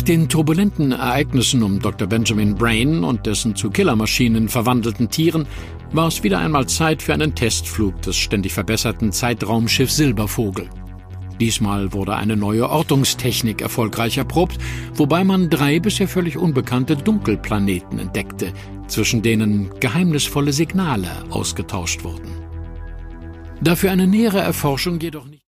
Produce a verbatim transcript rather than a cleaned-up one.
den turbulenten Ereignissen um Doktor Benjamin Brain und dessen zu Killermaschinen verwandelten Tieren war es wieder einmal Zeit für einen Testflug des ständig verbesserten Zeitraumschiffs Silbervogel. Diesmal wurde eine neue Ortungstechnik erfolgreich erprobt, wobei man drei bisher völlig unbekannte Dunkelplaneten entdeckte, zwischen denen geheimnisvolle Signale ausgetauscht wurden. Da für eine nähere Erforschung jedoch nicht